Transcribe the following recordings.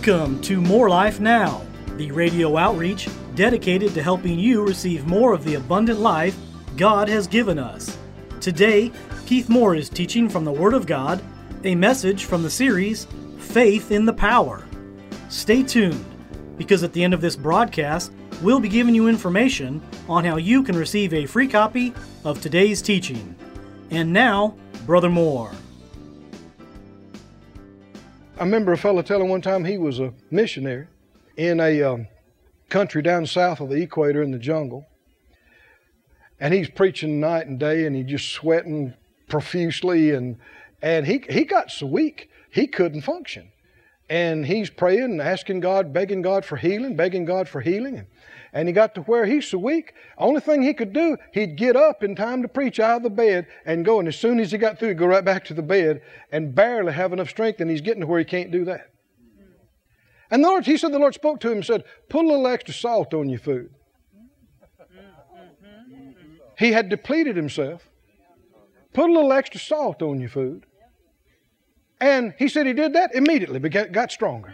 Welcome to More Life Now, the radio outreach dedicated to helping you receive more of the abundant life God has given us. Today, Keith Moore is teaching from the Word of God, a message from the series, Faith in the Power. Stay tuned, because at the end of this broadcast, we'll be giving you information on how you can receive a free copy of today's teaching. And now, Brother Moore. I remember a fellow telling one time he was a missionary in a country down south of the equator in the jungle. And he's preaching night and day, and he's just sweating profusely. And he got so weak, he couldn't function. And he's praying and asking God, begging God for healing, begging God for healing. And he got to where he's so weak, only thing he could do, he'd get up in time to preach out of the bed and go. And as soon as he got through, he'd go right back to the bed and barely have enough strength, and he's getting to where he can't do that. And he said the Lord spoke to him and said, put a little extra salt on your food. He had depleted himself. Put a little extra salt on your food. And he said he did that immediately, got stronger.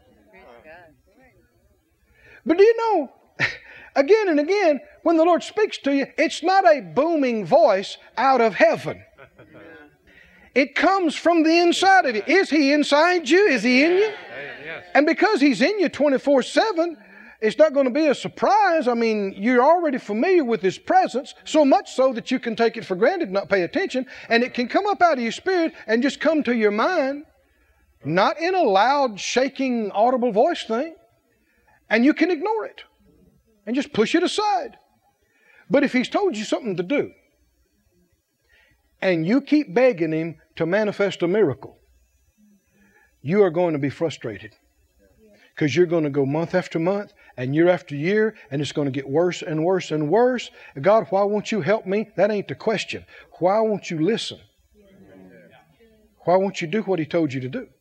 But do you know, again and again, when the Lord speaks to you, it's not a booming voice out of heaven. It comes from the inside of you. Is He inside you? Is He in you? And because He's in you 24/7, it's not going to be a surprise. I mean, you're already familiar with His presence, so much so that you can take it for granted and not pay attention. And it can come up out of your spirit and just come to your mind, not in a loud, shaking, audible voice thing. And you can ignore it and just push it aside. But if He's told you something to do, and you keep begging Him to manifest a miracle, you are going to be frustrated. Because you're going to go month after month and year after year, and it's going to get worse and worse and worse. God, why won't you help me? That ain't the question. Why won't you listen? Why won't you do what He told you to do?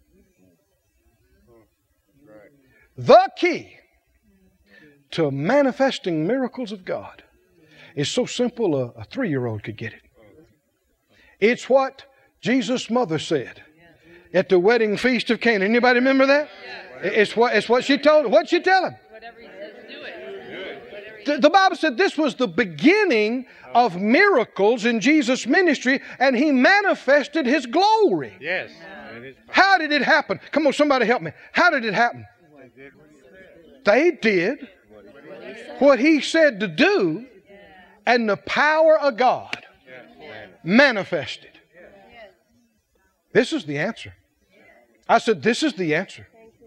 The key to manifesting miracles of God is so simple a 3-year-old could get it. It's what Jesus' mother said at the wedding feast of Cana. Anybody remember that? It's what she told him. What'd she tell him? Whatever He says, do it. The Bible said this was the beginning of miracles in Jesus' ministry, and He manifested His glory. Yes. How did it happen? Come on, somebody help me. How did it happen? They did what He said to do, and the power of God manifested. This is the answer. I said, this is the answer.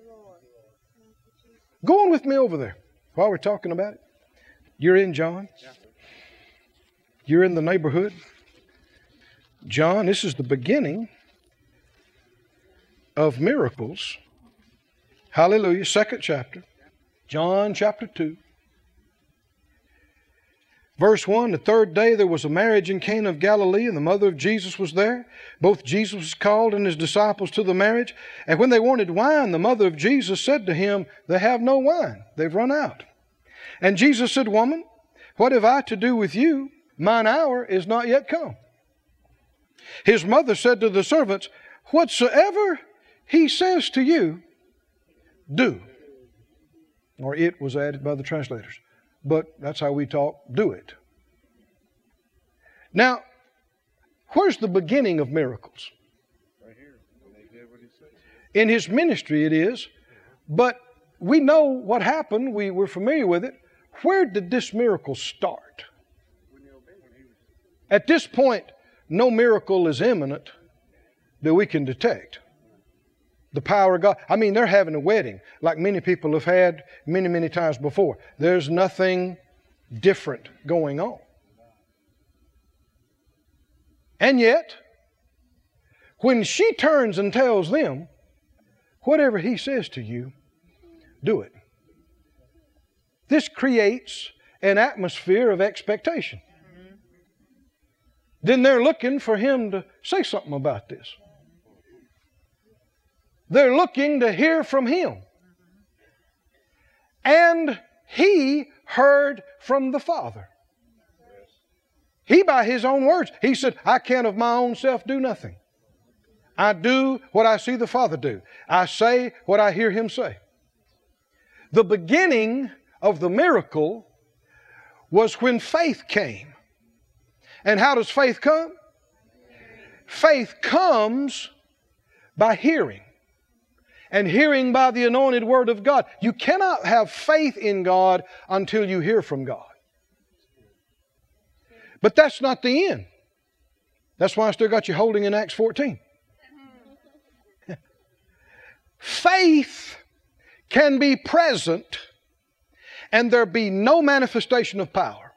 Go on with me over there while we're talking about it. You're in John. You're in the neighborhood. John, this is the beginning of miracles. Hallelujah. 2nd chapter. John chapter 2. Verse 1, the 3rd day there was a marriage in Cana of Galilee, and the mother of Jesus was there. Both Jesus was called and His disciples to the marriage. And when they wanted wine, the mother of Jesus said to Him, they have no wine. They've run out. And Jesus said, Woman, what have I to do with you? Mine hour is not yet come. His mother said to the servants, whatsoever He says to you, do. Or it was added by the translators. But that's how we talk, do it. Now, where's the beginning of miracles? Right here. They did what He said. In His ministry it is, but we know what happened. We're familiar with it. Where did this miracle start? At this point, no miracle is imminent that we can detect. The power of God. I mean, they're having a wedding like many people have had many, many times before. There's nothing different going on. And yet, when she turns and tells them, whatever He says to you, do it. This creates an atmosphere of expectation. Then they're looking for Him to say something about this. They're looking to hear from Him. And He heard from the Father. He, by His own words, He said, I can of my own self do nothing. I do what I see the Father do. I say what I hear Him say. The beginning of the miracle was when faith came. And how does faith come? Faith comes by hearing. And hearing by the anointed Word of God. You cannot have faith in God until you hear from God. But that's not the end. That's why I still got you holding in Acts 14. Faith can be present and there be no manifestation of power.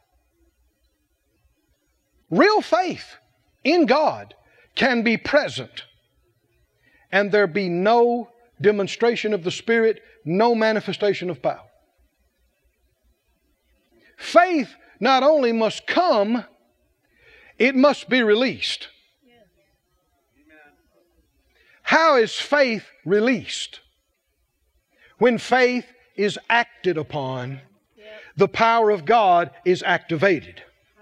Real faith in God can be present and there be no demonstration of the Spirit, no manifestation of power. Faith not only must come, it must be released. How is faith released? When faith is acted upon, the power of God is activated.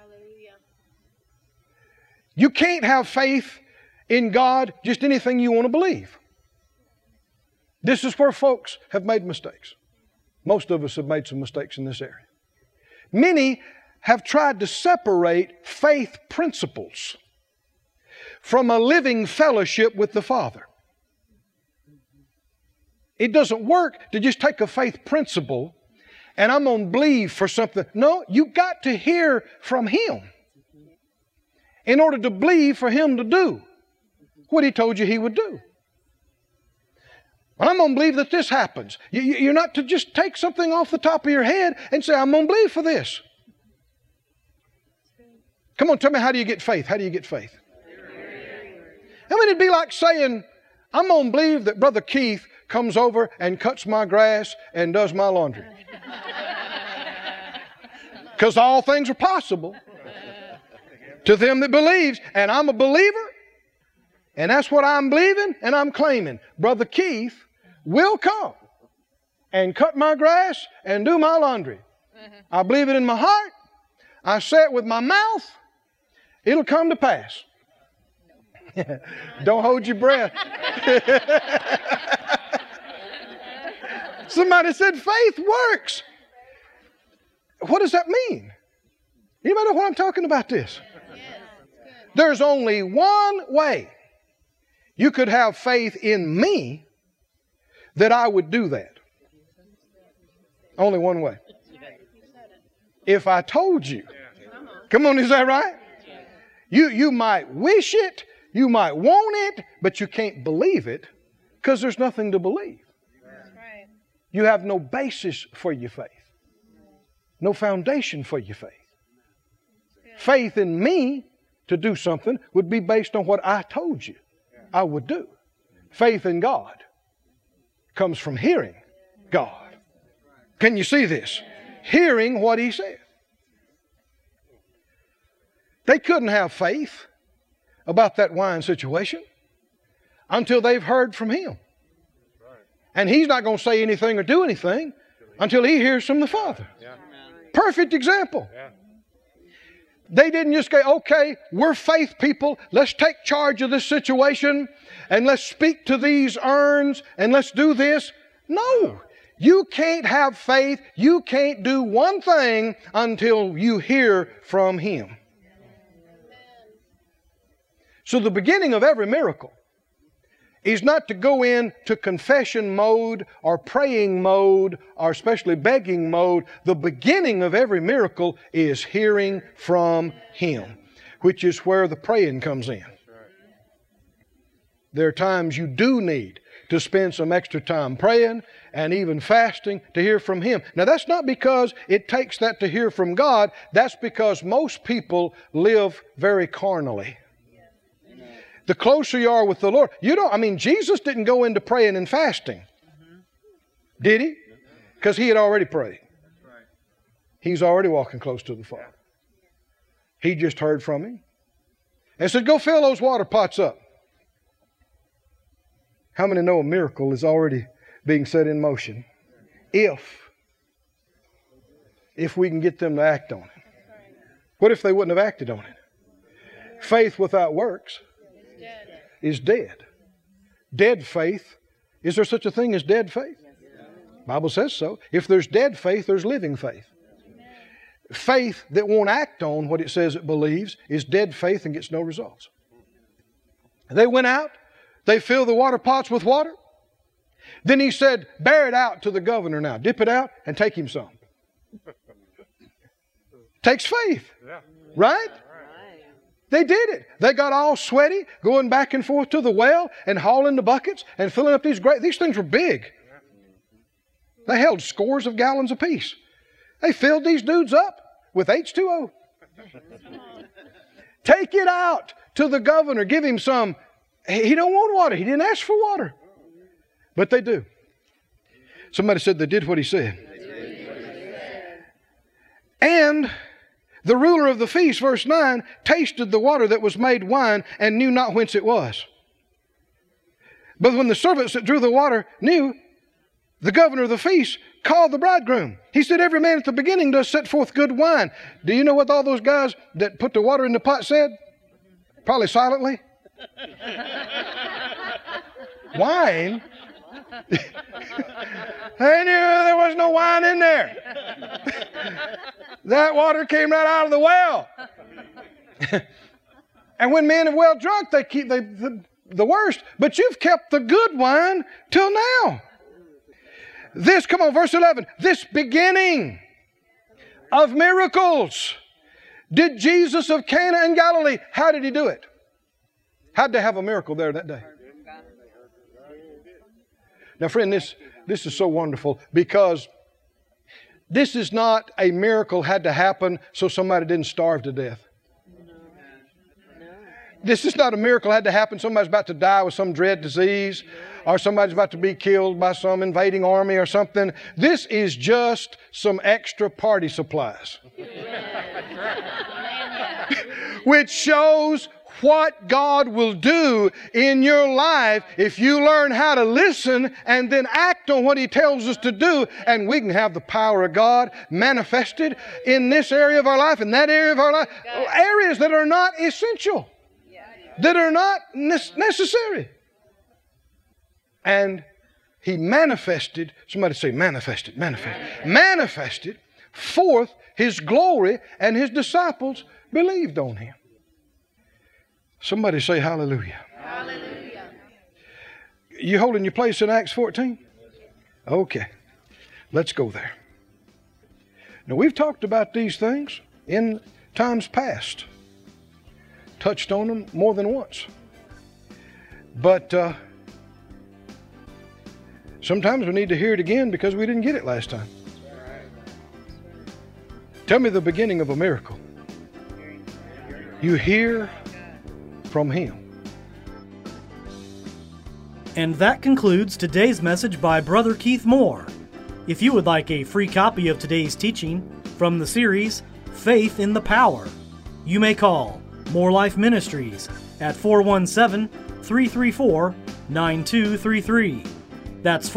You can't have faith in God just anything you want to believe. This is where folks have made mistakes. Most of us have made some mistakes in this area. Many have tried to separate faith principles from a living fellowship with the Father. It doesn't work to just take a faith principle and I'm going to believe for something. No, you got to hear from Him in order to believe for Him to do what He told you He would do. Well, I'm going to believe that this happens. You're not to just take something off the top of your head and say, I'm going to believe for this. Come on, tell me, how do you get faith? How do you get faith? I mean, it'd be like saying, I'm going to believe that Brother Keith comes over and cuts my grass and does my laundry. Because all things are possible to them that believes. And I'm a believer. And that's what I'm believing and I'm claiming. Brother Keith will come and cut my grass and do my laundry. I believe it in my heart. I say it with my mouth. It'll come to pass. Don't hold your breath. Somebody said faith works. What does that mean? Anybody know what I'm talking about this? There's only one way you could have faith in me that I would do that. Only one way. If I told you. Come on, is that right? You might wish it, you might want it, but you can't believe it because there's nothing to believe. You have no basis for your faith. No foundation for your faith. Faith in me to do something would be based on what I told you I would do. Faith in God comes from hearing God. Can you see this? Hearing what He said. They couldn't have faith about that wine situation until they've heard from Him. And He's not going to say anything or do anything until He hears from the Father. Perfect example. They didn't just go, okay, we're faith people. Let's take charge of this situation and let's speak to these urns and let's do this. No. You can't have faith. You can't do one thing until you hear from Him. So the beginning of every miracle is not to go into confession mode or praying mode or especially begging mode. The beginning of every miracle is hearing from Him, which is where the praying comes in. There are times you do need to spend some extra time praying and even fasting to hear from Him. Now that's not because it takes that to hear from God. That's because most people live very carnally. The closer you are with the Lord, Jesus didn't go into praying and fasting. Did He? Because He had already prayed. He's already walking close to the Father. He just heard from Him and said, go fill those water pots up. How many know a miracle is already being set in motion? If we can get them to act on it. What if they wouldn't have acted on it? Faith without works is dead. Dead faith. Is there such a thing as dead faith? Bible says so. If there's dead faith, there's living faith. Faith that won't act on what it says it believes is dead faith and gets no results. They went out. They filled the water pots with water. Then he said, bear it out to the governor now. Dip it out and take him some. Takes faith. Right? They did it. They got all sweaty, going back and forth to the well and hauling the buckets and filling up these things were big. They held scores of gallons apiece. They filled these dudes up with H2O. Take it out to the governor. Give him some. He don't want water. He didn't ask for water. But they do. Somebody said they did what he said. And the ruler of the feast, verse 9, tasted the water that was made wine and knew not whence it was. But when the servants that drew the water knew, the governor of the feast called the bridegroom. He said, every man at the beginning does set forth good wine. Do you know what all those guys that put the water in the pot said? Probably silently. Wine? They knew there was no wine in there. That water came right out of the well. And when men are well drunk, they keep the worst. But you've kept the good wine till now. This, come on, verse 11. This beginning of miracles. Did Jesus of Cana in Galilee, how did he do it? How'd they have a miracle there that day? Now, friend, this is so wonderful because this is not a miracle had to happen so somebody didn't starve to death. This is not a miracle had to happen. Somebody's about to die with some dread disease, or somebody's about to be killed by some invading army or something. This is just some extra party supplies. Which shows what God will do in your life if you learn how to listen and then act on what He tells us to do, and we can have the power of God manifested in this area of our life, in that area of our life, areas that are not essential, that are not necessary. And He manifested, somebody say manifested, manifested forth His glory, and His disciples believed on Him. Somebody say hallelujah. Hallelujah. You holding your place in Acts 14? Okay. Let's go there. Now, we've talked about these things in times past. Touched on them more than once. But sometimes we need to hear it again because we didn't get it last time. Tell me the beginning of a miracle. You hear from Him. And that concludes today's message by Brother Keith Moore. If you would like a free copy of today's teaching from the series Faith in the Power, you may call More Life Ministries at 417-334-9233. That's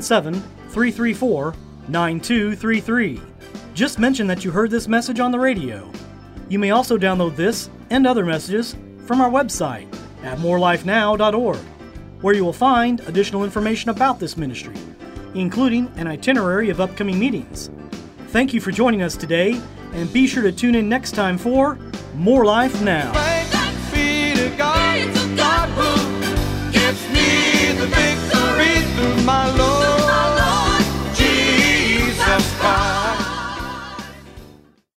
417-334-9233. Just mention that you heard this message on the radio. You may also download this and other messages from our website at morelifenow.org, where you will find additional information about this ministry, including an itinerary of upcoming meetings. Thank you for joining us today, and be sure to tune in next time for More Life Now.